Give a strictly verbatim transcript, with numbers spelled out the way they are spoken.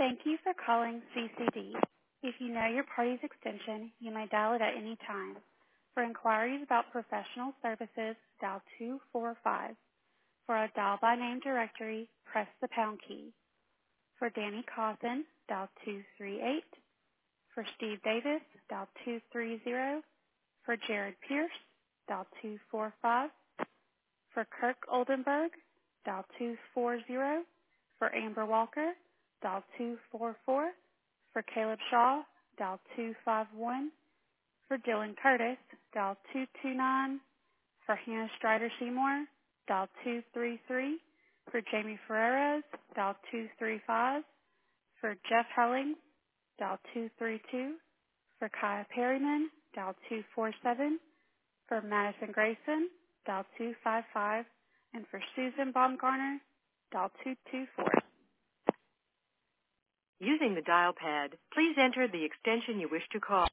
Thank you for calling C C D. If you know your party's extension, you may dial it at any time. For inquiries about professional services, dial two four five. For a dial by name directory, press the pound key. For Danny Cawthon, dial two three eight. For Steve Davis, dial two three zero. For Jared Pierce, dial two four five. For Kirk Oldenburg, dial two four zero. For Amber Walker, dial two four four. For Caleb Shaw, dial two five one. For Dylan Curtis, dial two two nine. For Hannah Strider Seymour, dial two three three. For Jamie Ferreras, dial two three five. For Jeff Helling, dial two three two. For Kaya Perryman, dial two four seven. For Madison Grayson, dial two five five. And for Susan Baumgartner, dial two two four. Using the dial pad, please enter the extension you wish to call.